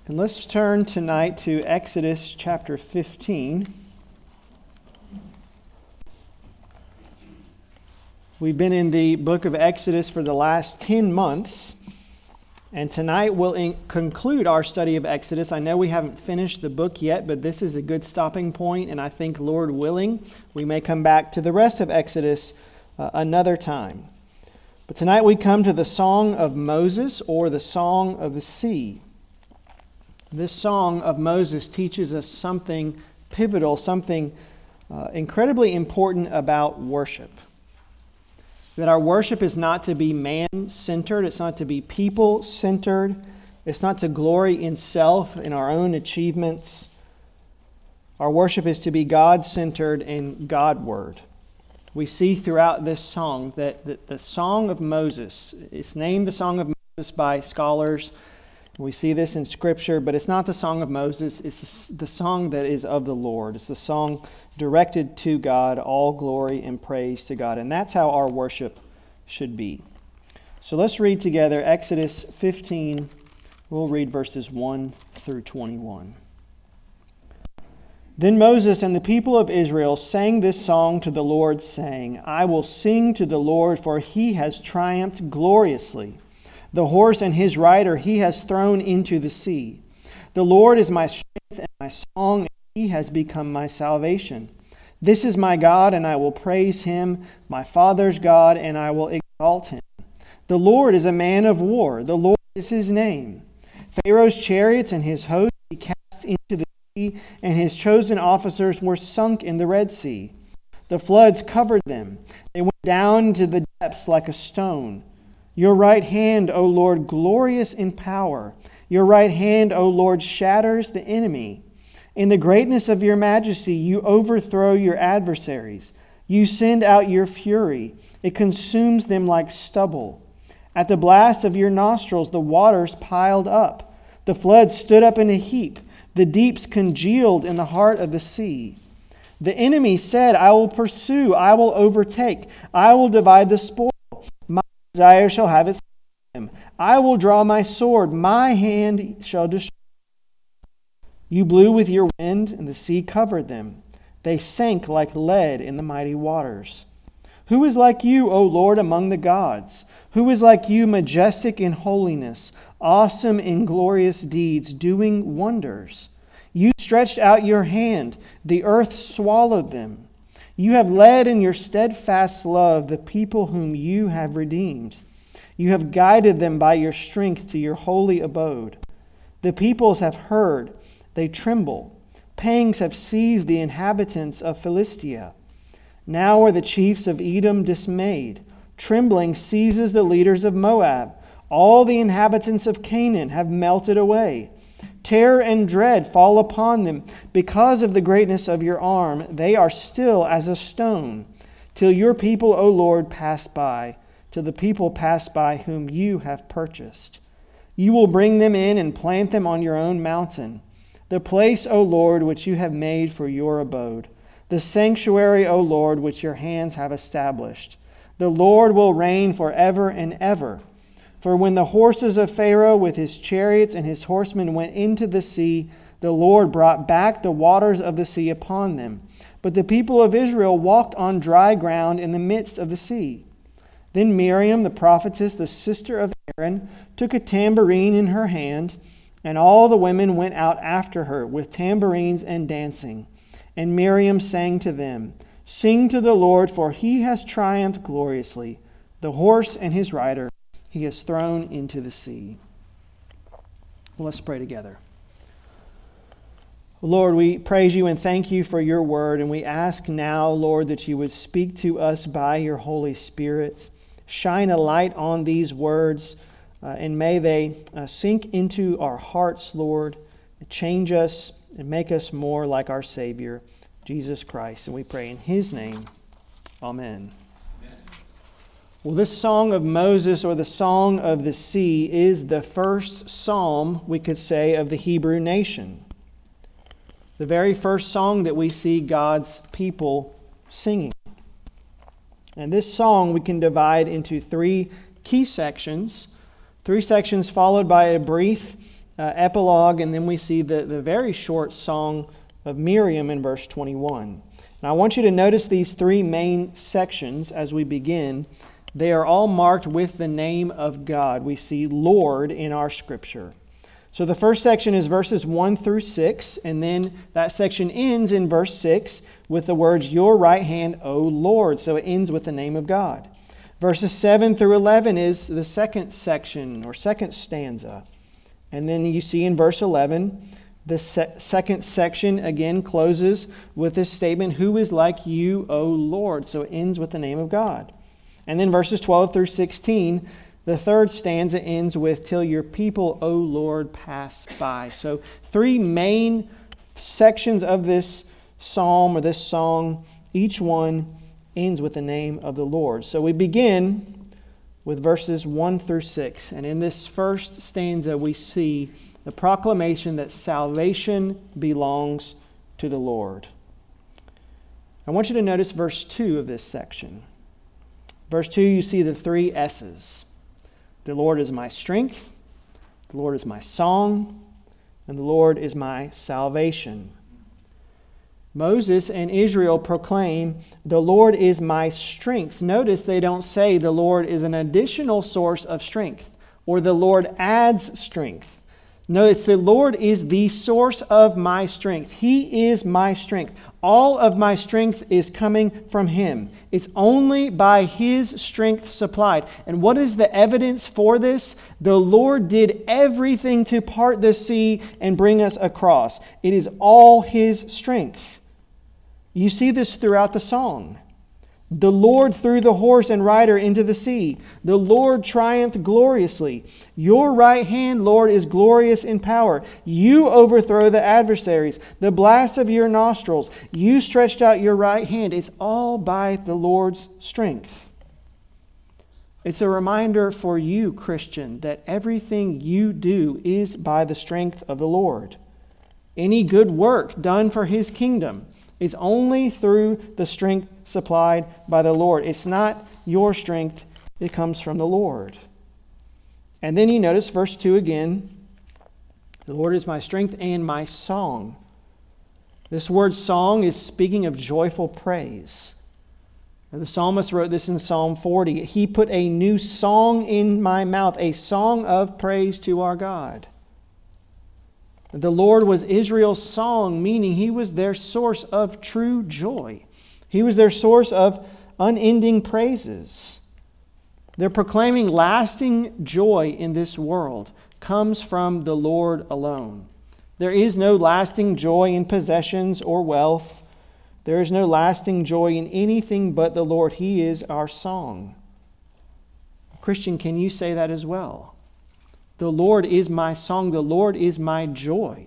And let's turn tonight to Exodus chapter 15. We've been in the book of Exodus for the last 10 months, and tonight we'll conclude our study of Exodus. I know we haven't finished the book yet, but this is a good stopping point, and I think, Lord willing, we may come back to the rest of Exodus another time. But tonight we come to the Song of Moses, or the Song of the Sea. This Song of Moses teaches us something pivotal, something incredibly important about worship. That our worship is not to be man-centered, it's not to be people-centered, it's not to glory in self, in our own achievements. Our worship is to be God-centered and God-word. We see throughout this song that the Song of Moses, it's named the Song of Moses by scholars. We see this in Scripture, but it's not the Song of Moses. It's the song that is of the Lord. It's the song directed to God, all glory and praise to God. And that's how our worship should be. So let's read together Exodus 15. We'll read verses 1 through 21. Then Moses and the people of Israel sang this song to the Lord, saying, I will sing to the Lord, for he has triumphed gloriously. The horse and his rider he has thrown into the sea. The Lord is my strength and my song, and he has become my salvation. This is my God, and I will praise him, my father's God, and I will exalt him. The Lord is a man of war. The Lord is his name. Pharaoh's chariots and his host he cast into the sea, and his chosen officers were sunk in the Red Sea. The floods covered them. They went down into the depths like a stone. Your right hand, O Lord, glorious in power. Your right hand, O Lord, shatters the enemy. In the greatness of your majesty, you overthrow your adversaries. You send out your fury. It consumes them like stubble. At the blast of your nostrils, the waters piled up. The floods stood up in a heap. The deeps congealed in the heart of the sea. The enemy said, I will pursue, I will overtake, I will divide the spoil. My desire shall have its him. I will draw my sword, my hand shall destroy. You blew with your wind, and the sea covered them. They sank like lead in the mighty waters. Who is like you, O Lord, among the gods? Who is like you, majestic in holiness, awesome in glorious deeds, doing wonders? You stretched out your hand, the earth swallowed them. You have led in your steadfast love the people whom you have redeemed. You have guided them by your strength to your holy abode. The peoples have heard, they tremble. Pangs have seized the inhabitants of Philistia. Now are the chiefs of Edom dismayed. Trembling seizes the leaders of Moab. All the inhabitants of Canaan have melted away. Terror and dread fall upon them. Because of the greatness of your arm, they are still as a stone, till your people, O Lord, pass by, till the people pass by whom you have purchased. You will bring them in and plant them on your own mountain, the place, O Lord, which you have made for your abode, the sanctuary, O Lord, which your hands have established. The Lord will reign forever and ever. For when the horses of Pharaoh with his chariots and his horsemen went into the sea, the Lord brought back the waters of the sea upon them. But the people of Israel walked on dry ground in the midst of the sea. Then Miriam, the prophetess, the sister of Aaron, took a tambourine in her hand, and all the women went out after her with tambourines and dancing. And Miriam sang to them, Sing to the Lord, for he has triumphed gloriously. The horse and his rider he has thrown into the sea. Well, let's pray together. Lord, we praise you and thank you for your word, and we ask now, Lord, that you would speak to us by your Holy Spirit. Shine a light on these words, and may they sink into our hearts, Lord, change us and make us more like our Savior, Jesus Christ. And we pray in his name. Amen. Well, this Song of Moses, or the Song of the Sea, is the first psalm, we could say, of the Hebrew nation. The very first song that we see God's people singing. And this song we can divide into three key sections. Three sections followed by a brief epilogue, and then we see the very short song of Miriam in verse 21. Now I want you to notice these three main sections as we begin. They are all marked with the name of God. We see Lord in our scripture. So the first section is verses 1 through 6, and then that section ends in verse 6 with the words, your right hand, O Lord. So it ends with the name of God. Verses 7 through 11 is the second section or second stanza. And then you see in verse 11, the second section again closes with this statement, who is like you, O Lord? So it ends with the name of God. And then verses 12 through 16, the third stanza ends with, till your people, O Lord, pass by. So three main sections of this psalm or this song, each one ends with the name of the Lord. So we begin with verses 1 through 6. And in this first stanza, we see the proclamation that salvation belongs to the Lord. I want you to notice verse 2 of this section. Verse 2, you see the three S's. The Lord is my strength, the Lord is my song, and the Lord is my salvation. Moses and Israel proclaim, the Lord is my strength. Notice they don't say the Lord is an additional source of strength or the Lord adds strength. No, it's the Lord is the source of my strength. He is my strength. All of my strength is coming from Him. It's only by His strength supplied. And what is the evidence for this? The Lord did everything to part the sea and bring us across. It is all His strength. You see this throughout the song. The Lord threw the horse and rider into the sea. The Lord triumphed gloriously. Your right hand, Lord, is glorious in power. You overthrow the adversaries. The blast of your nostrils. You stretched out your right hand. It's all by the Lord's strength. It's a reminder for you, Christian, that everything you do is by the strength of the Lord. Any good work done for His kingdom is only through the strength supplied by the Lord. It's not your strength, it comes from the Lord. And then you notice verse 2 again, the Lord is my strength and my song. This word song is speaking of joyful praise. The psalmist wrote this in Psalm 40. He put a new song in my mouth, a song of praise to our God. The Lord was Israel's song, meaning He was their source of true joy. He was their source of unending praises. They're proclaiming lasting joy in this world comes from the Lord alone. There is no lasting joy in possessions or wealth. There is no lasting joy in anything but the Lord. He is our song. Christian, can you say that as well? The Lord is my song. The Lord is my joy.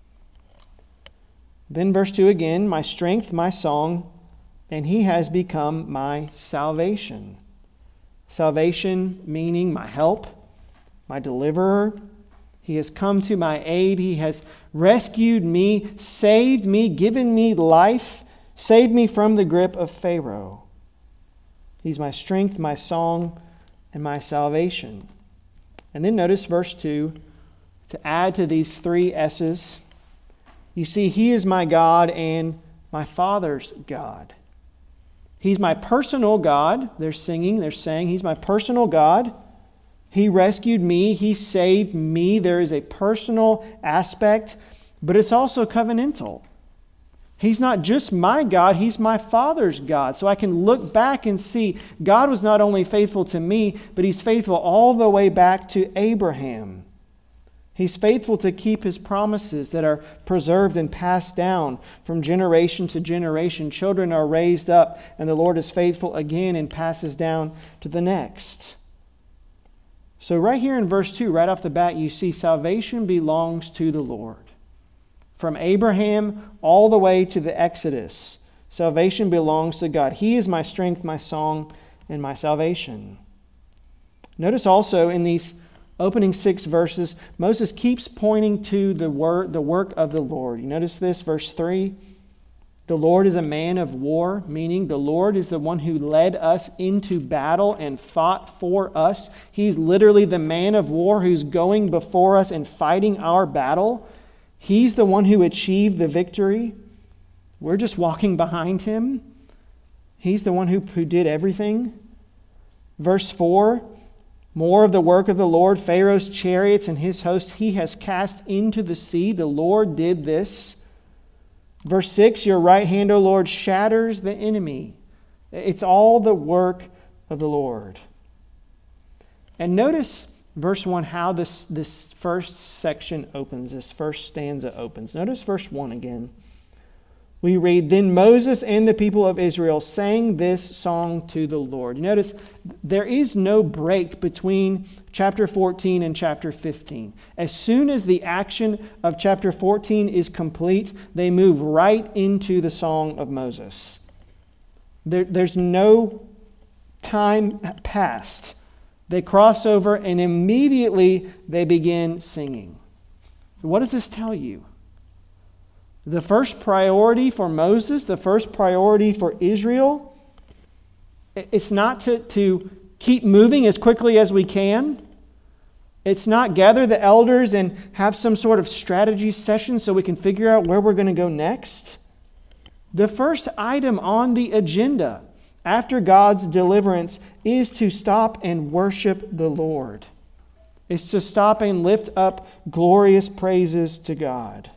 Then verse 2 again, my strength, my song, and He has become my salvation. Salvation meaning my help, my deliverer. He has come to my aid. He has rescued me, saved me, given me life, saved me from the grip of Pharaoh. He's my strength, my song, and my salvation. And then notice verse 2, to add to these three S's, you see He is my God and my Father's God. He's my personal God. They're saying He's my personal God. He rescued me. He saved me. There is a personal aspect, but it's also covenantal. He's not just my God, He's my Father's God. So I can look back and see God was not only faithful to me, but He's faithful all the way back to Abraham. He's faithful to keep His promises that are preserved and passed down from generation to generation. Children are raised up, and the Lord is faithful again and passes down to the next. So right here in verse 2, right off the bat, you see salvation belongs to the Lord. From Abraham all the way to the Exodus, salvation belongs to God. He is my strength, my song, and my salvation. Notice also in these opening 6 verses, Moses keeps pointing to the work of the Lord. You notice this, verse 3. The Lord is a man of war, meaning the Lord is the one who led us into battle and fought for us. He's literally the man of war who's going before us and fighting our battle. He's the one who achieved the victory. We're just walking behind him. He's the one who did everything. Verse 4, more of the work of the Lord, Pharaoh's chariots and his host, he has cast into the sea. The Lord did this. Verse 6, your right hand, O Lord, shatters the enemy. It's all the work of the Lord. And notice, verse 1, how this first section opens, this first stanza opens. Notice verse 1 again. We read, then Moses and the people of Israel sang this song to the Lord. You notice there is no break between chapter 14 and chapter 15. As soon as the action of chapter 14 is complete, they move right into the song of Moses. There's no time passed. They cross over and immediately they begin singing. What does this tell you? The first priority for Moses, the first priority for Israel, it's not to keep moving as quickly as we can. It's not gather the elders and have some sort of strategy session so we can figure out where we're going to go next. The first item on the agenda after God's deliverance is to stop and worship the Lord. It's to stop and lift up glorious praises to God.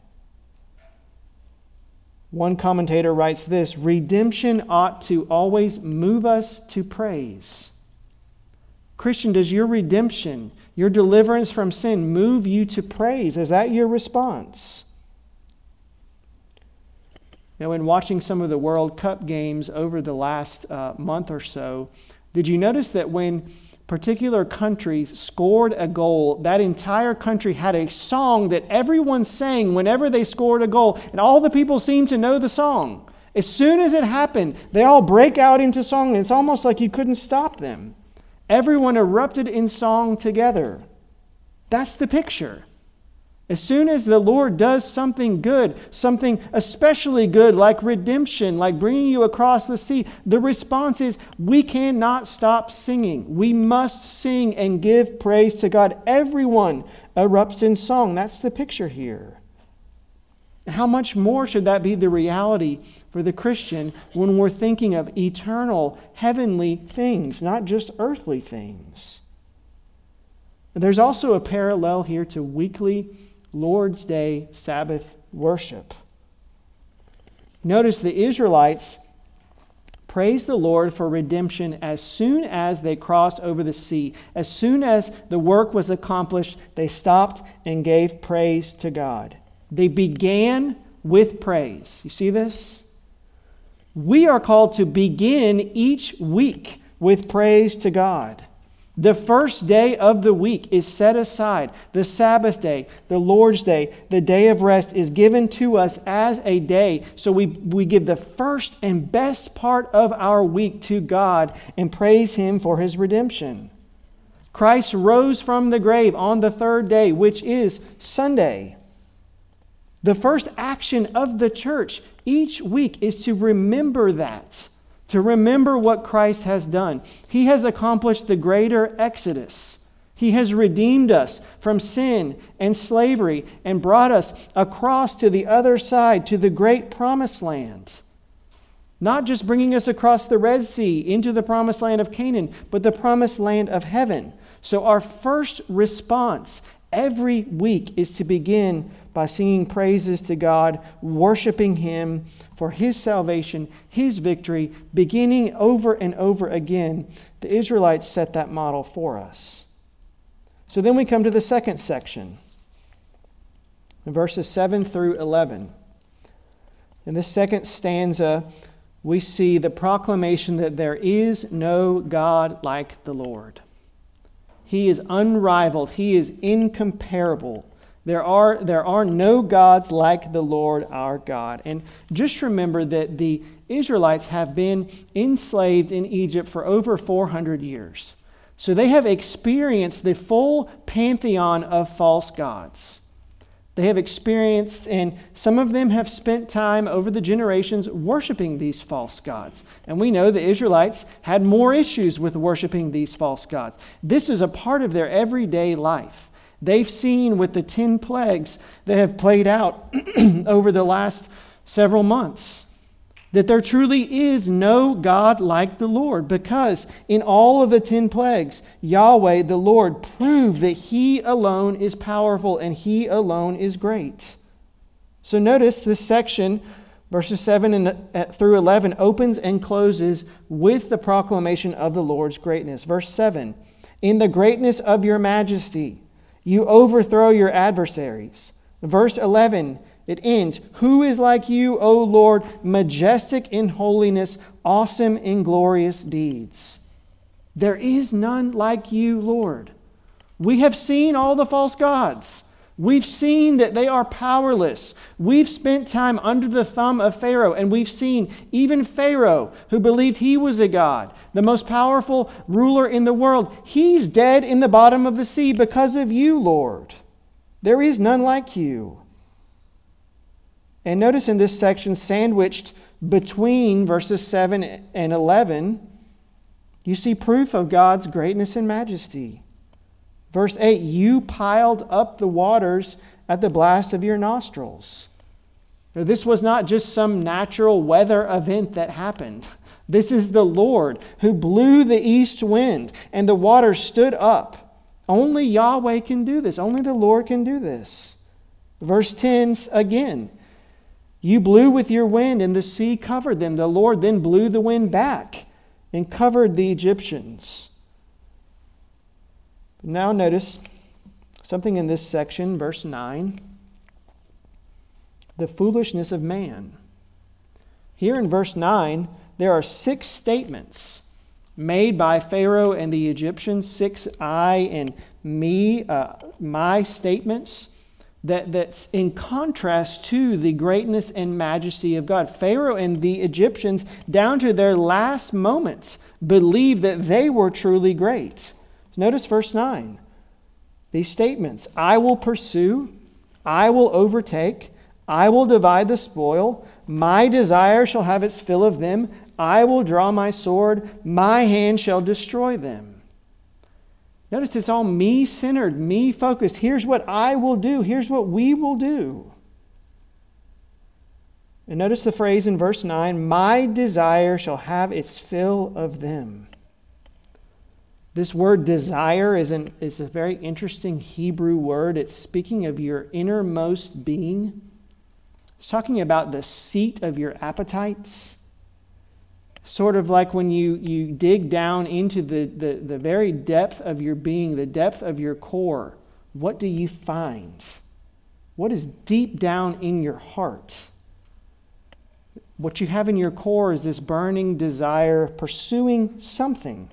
One commentator writes this, redemption ought to always move us to praise. Christian, does your redemption, your deliverance from sin, move you to praise? Is that your response? Now, in watching some of the World Cup games over the last month or so, did you notice that when particular countries scored a goal, that entire country had a song that everyone sang whenever they scored a goal, and all the people seemed to know the song. As soon as it happened, they all break out into song, and it's almost like you couldn't stop them. Everyone erupted in song together. That's the picture. As soon as the Lord does something good, something especially good like redemption, like bringing you across the sea, the response is we cannot stop singing. We must sing and give praise to God. Everyone erupts in song. That's the picture here. How much more should that be the reality for the Christian when we're thinking of eternal, heavenly things, not just earthly things? There's also a parallel here to weekly Lord's Day Sabbath worship. Notice the Israelites praised the Lord for redemption as soon as they crossed over the sea. As soon as the work was accomplished, they stopped and gave praise to God. They began with praise. You see this? We are called to begin each week with praise to God. The first day of the week is set aside. The Sabbath day, the Lord's day, the day of rest is given to us as a day. So we give the first and best part of our week to God and praise Him for His redemption. Christ rose from the grave on the third day, which is Sunday. The first action of the church each week is to remember that. To remember what Christ has done. He has accomplished the greater exodus. He has redeemed us from sin and slavery and brought us across to the other side, to the great promised land. Not just bringing us across the Red Sea into the promised land of Canaan, but the promised land of heaven. So our first response every week is to begin by singing praises to God, worshiping Him for His salvation, His victory, beginning over and over again. The Israelites set that model for us. So then we come to the second section, in verses 7 through 11. In this second stanza, we see the proclamation that there is no God like the Lord. He is unrivaled. He is incomparable. There are no gods like the Lord our God. And just remember that the Israelites have been enslaved in Egypt for over 400 years. So they have experienced the full pantheon of false gods. They have experienced, and some of them have spent time over the generations worshiping these false gods. And we know the Israelites had more issues with worshiping these false gods. This is a part of their everyday life. They've seen with the 10 plagues that have played out over the last several months that there truly is no God like the Lord, because in all of the 10 plagues, Yahweh, the Lord, proved that He alone is powerful and He alone is great. So notice this section, verses 7 through 11, opens and closes with the proclamation of the Lord's greatness. Verse 7, in the greatness of your majesty, you overthrow your adversaries. Verse 11, it ends, who is like you, O Lord, majestic in holiness, awesome in glorious deeds. There is none like you, Lord. We have seen all the false gods. We've seen that they are powerless. We've spent time under the thumb of Pharaoh, and we've seen even Pharaoh, who believed he was a god, the most powerful ruler in the world. He's dead in the bottom of the sea because of you, Lord. There is none like you. And notice in this section, sandwiched between verses 7 and 11, you see proof of God's greatness and majesty. Verse 8, you piled up the waters at the blast of your nostrils. Now, this was not just some natural weather event that happened. This is the Lord who blew the east wind and the waters stood up. Only Yahweh can do this. Only the Lord can do this. Verse 10 again. You blew with your wind, and the sea covered them. The Lord then blew the wind back and covered the Egyptians. Now notice something in this section, verse 9. The foolishness of man. Here in verse 9, there are 6 statements made by Pharaoh and the Egyptians, 6 I and me, my statements. That's in contrast to the greatness and majesty of God. Pharaoh and the Egyptians, down to their last moments, believed that they were truly great. Notice verse 9. These statements, I will pursue, I will overtake, I will divide the spoil, my desire shall have its fill of them, I will draw my sword, my hand shall destroy them. Notice it's all me-centered, me-focused. Here's what I will do. Here's what we will do. And notice the phrase in verse 9, my desire shall have its fill of them. This word desire is a very interesting Hebrew word. It's speaking of your innermost being. It's talking about the seat of your appetites. Sort of like when you dig down into the very depth of your being, the depth of your core. What do you find? What is deep down in your heart? What you have in your core is this burning desire, pursuing something.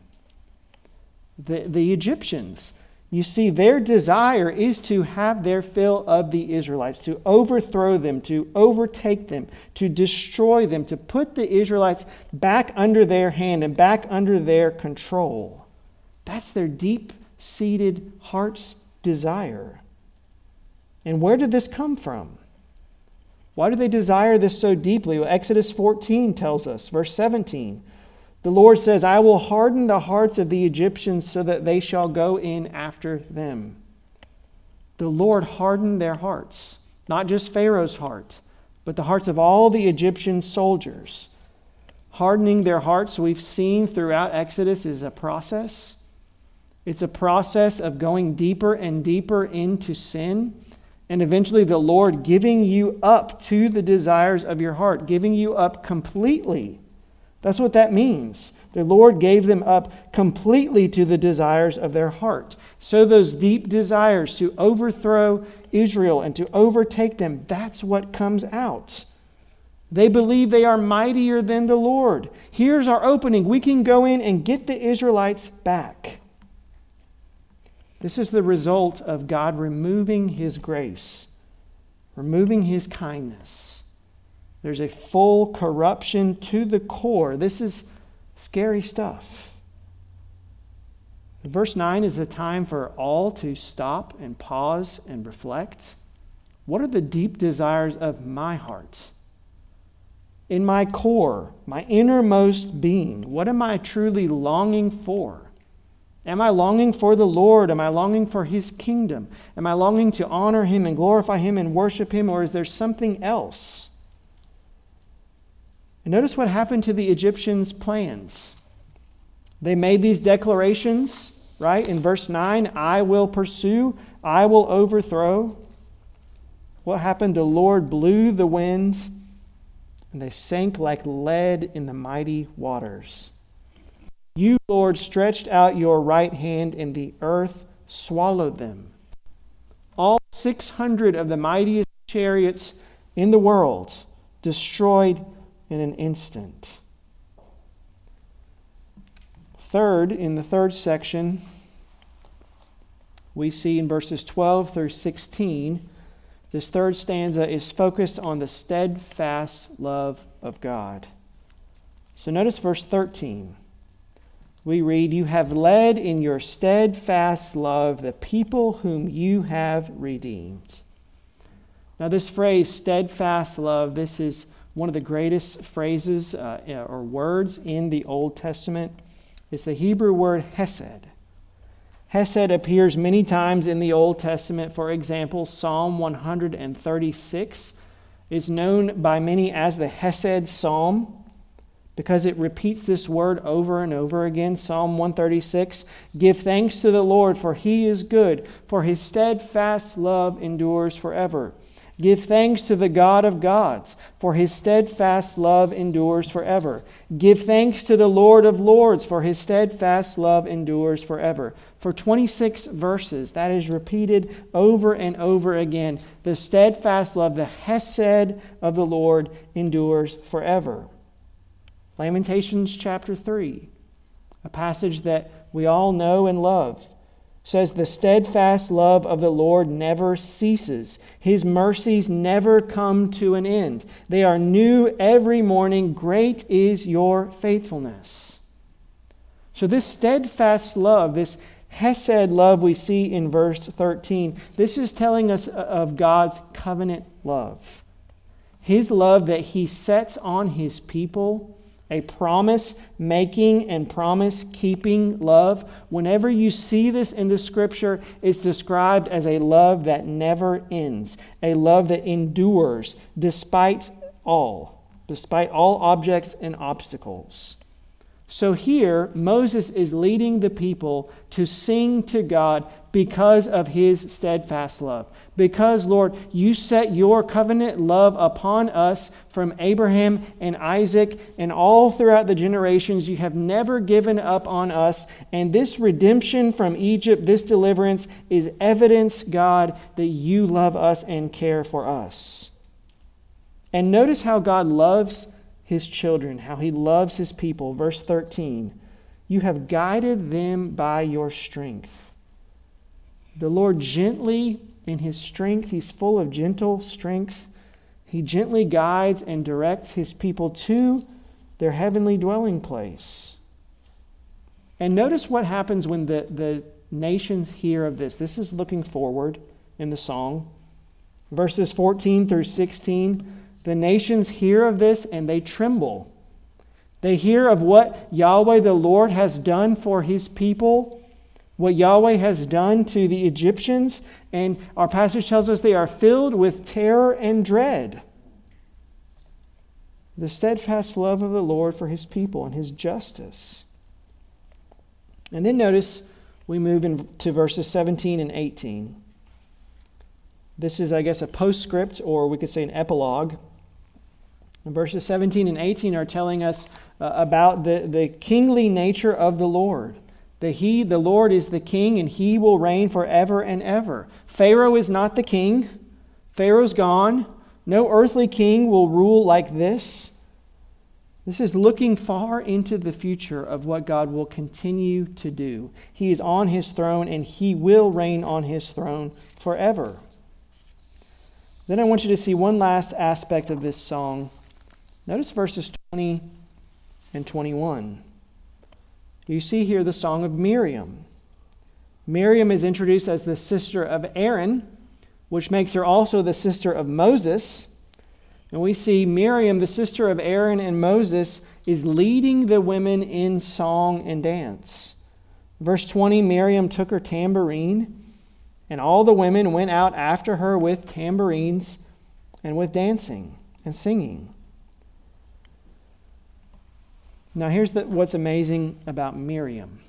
The Egyptians, you see, their desire is to have their fill of the Israelites, to overthrow them, to overtake them, to destroy them, to put the Israelites back under their hand and back under their control. That's their deep-seated heart's desire. And where did this come from? Why do they desire this so deeply? Well, Exodus 14 tells us, verse 17, the Lord says, I will harden the hearts of the Egyptians so that they shall go in after them. The Lord hardened their hearts, not just Pharaoh's heart, but the hearts of all the Egyptian soldiers. Hardening their hearts, we've seen throughout Exodus, is a process. It's a process of going deeper and deeper into sin, and eventually the Lord giving you up to the desires of your heart, giving you up completely. That's what that means. The Lord gave them up completely to the desires of their heart. So those deep desires to overthrow Israel and to overtake them, that's what comes out. They believe they are mightier than the Lord. Here's our opening. We can go in and get the Israelites back. This is the result of God removing His grace, removing His kindness. There's a full corruption to the core. This is scary stuff. Verse 9 is the time for all to stop and pause and reflect. What are the deep desires of my heart? In my core, my innermost being, what am I truly longing for? Am I longing for the Lord? Am I longing for His kingdom? Am I longing to honor Him and glorify Him and worship Him, or is there something else? And notice what happened to the Egyptians' plans. They made these declarations, right? In verse 9, I will pursue, I will overthrow. What happened? The Lord blew the winds, and they sank like lead in the mighty waters. You, Lord, stretched out your right hand, and the earth swallowed them. All 600 of the mightiest chariots in the world destroyed in an instant. Third, in the third section, we see in verses 12 through 16, this third stanza is focused on the steadfast love of God. So notice verse 13. We read, you have led in your steadfast love the people whom you have redeemed. Now this phrase, steadfast love, this is one of the greatest phrases or words in the Old Testament. It's the Hebrew word hesed. Hesed appears many times in the Old Testament. For example, Psalm 136 is known by many as the Hesed Psalm, because it repeats this word over and over again. Psalm 136, give thanks to the Lord, for He is good, for His steadfast love endures forever. Give thanks to the God of gods, for His steadfast love endures forever. Give thanks to the Lord of lords, for His steadfast love endures forever. For 26 verses, that is repeated over and over again. The steadfast love, the hesed of the Lord endures forever. Lamentations chapter 3, a passage that we all know and love, says the steadfast love of the Lord never ceases. His mercies never come to an end. They are new every morning. Great is your faithfulness. So this steadfast love, this hesed love we see in verse 13, this is telling us of God's covenant love. His love that He sets on His people, a promise-making and promise-keeping love. Whenever you see this in the Scripture, it's described as a love that never ends, a love that endures despite all objects and obstacles. So here, Moses is leading the people to sing to God because of His steadfast love. Because, Lord, you set your covenant love upon us from Abraham and Isaac and all throughout the generations. You have never given up on us. And this redemption from Egypt, this deliverance, is evidence, God, that you love us and care for us. And notice how God loves His children, how He loves His people. Verse 13, you have guided them by your strength. The Lord gently, in His strength, He's full of gentle strength. He gently guides and directs His people to their heavenly dwelling place. And notice what happens when the nations hear of this. This is looking forward in the song. Verses 14 through 16, the nations hear of this and they tremble. They hear of what Yahweh the Lord has done for His people, what Yahweh has done to the Egyptians, and our passage tells us they are filled with terror and dread. The steadfast love of the Lord for His people and His justice. And then notice we move into verses 17 and 18. This is, I guess, a postscript, or we could say an epilogue. And verses 17 and 18 are telling us about the kingly nature of the Lord. That He, the Lord, is the king and He will reign forever and ever. Pharaoh is not the king. Pharaoh's gone. No earthly king will rule like this. This is looking far into the future of what God will continue to do. He is on His throne and He will reign on His throne forever. Then I want you to see one last aspect of this song. Notice verses 20 and 21. You see here the song of Miriam. Miriam is introduced as the sister of Aaron, which makes her also the sister of Moses. And we see Miriam, the sister of Aaron and Moses, is leading the women in song and dance. Verse 20, Miriam took her tambourine, and all the women went out after her with tambourines and with dancing and singing. Now here's what's amazing about Miriam.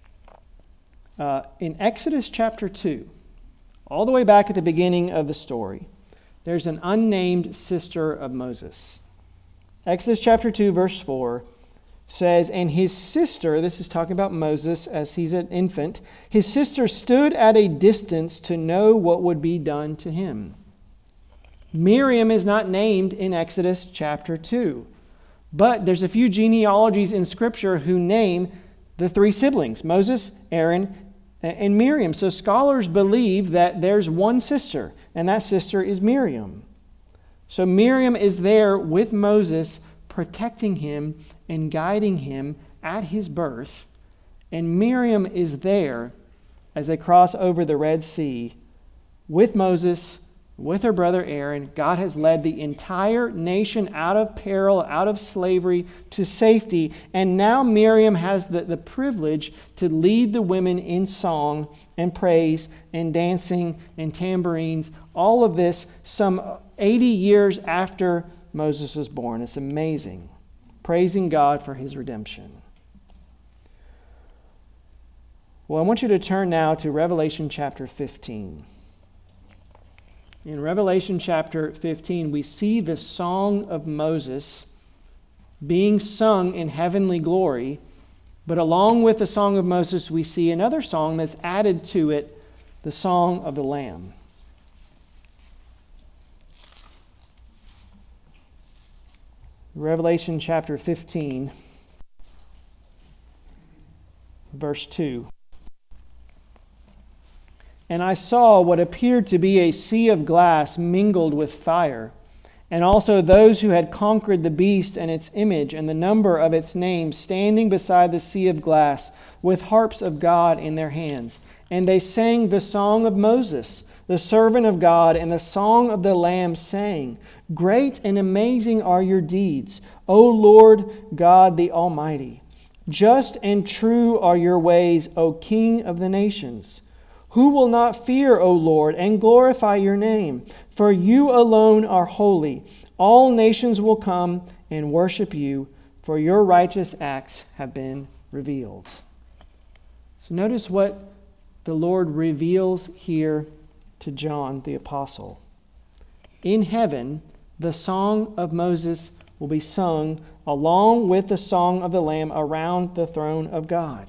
In Exodus chapter 2, all the way back at the beginning of the story, there's an unnamed sister of Moses. Exodus chapter 2, verse 4 says, and his sister, this is talking about Moses as he's an infant, his sister stood at a distance to know what would be done to him. Miriam is not named in Exodus chapter 2, but there's a few genealogies in Scripture who name the three siblings, Moses, Aaron, and Miriam. So scholars believe that there's one sister, and that sister is Miriam. So Miriam is there with Moses, protecting him and guiding him at his birth. And Miriam is there as they cross over the Red Sea with Moses, with her brother Aaron. God has led the entire nation out of peril, out of slavery, to safety. And now Miriam has the privilege to lead the women in song and praise and dancing and tambourines. All of this some 80 years after Moses was born. It's amazing. Praising God for his redemption. Well, I want you to turn now to Revelation chapter 15. In Revelation chapter 15, we see the song of Moses being sung in heavenly glory, but along with the song of Moses, we see another song that's added to it, the song of the Lamb. Revelation chapter 15, verse 2. And I saw what appeared to be a sea of glass mingled with fire, and also those who had conquered the beast and its image and the number of its name standing beside the sea of glass with harps of God in their hands. And they sang the song of Moses, the servant of God, and the song of the Lamb, saying, Great and amazing are your deeds, O Lord God the Almighty. Just and true are your ways, O King of the nations. Who will not fear, O Lord, and glorify your name? For you alone are holy. All nations will come and worship you, for your righteous acts have been revealed. So notice what the Lord reveals here to John the Apostle. In heaven, the song of Moses will be sung along with the song of the Lamb around the throne of God.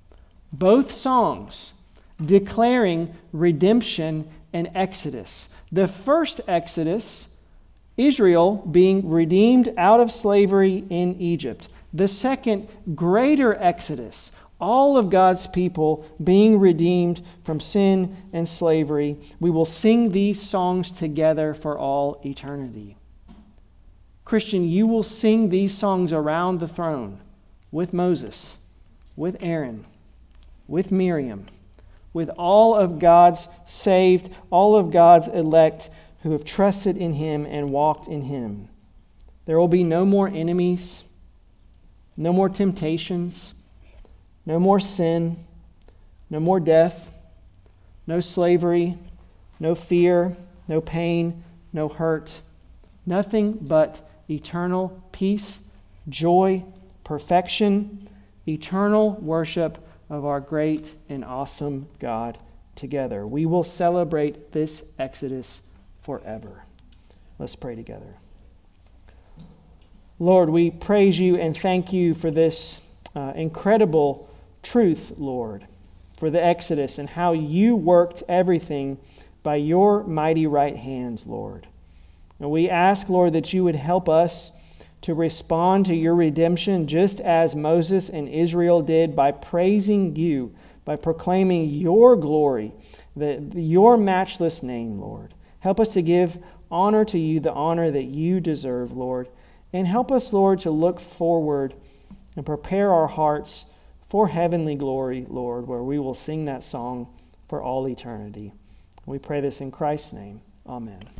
Both songs declaring redemption and exodus. The first exodus, Israel being redeemed out of slavery in Egypt. The second, greater exodus, all of God's people being redeemed from sin and slavery. We will sing these songs together for all eternity. Christian, you will sing these songs around the throne with Moses, with Aaron, with Miriam, with all of God's saved, all of God's elect who have trusted in him and walked in him. There will be no more enemies, no more temptations, no more sin, no more death, no slavery, no fear, no pain, no hurt. Nothing but eternal peace, joy, perfection, eternal worship of our great and awesome God together. We will celebrate this Exodus forever. Let's pray together. Lord, we praise you and thank you for this incredible truth, Lord, for the Exodus and how you worked everything by your mighty right hands, Lord. And we ask, Lord, that you would help us to respond to your redemption just as Moses and Israel did by praising you, by proclaiming your glory, your matchless name, Lord. Help us to give honor to you, the honor that you deserve, Lord. And help us, Lord, to look forward and prepare our hearts for heavenly glory, Lord, where we will sing that song for all eternity. We pray this in Christ's name. Amen.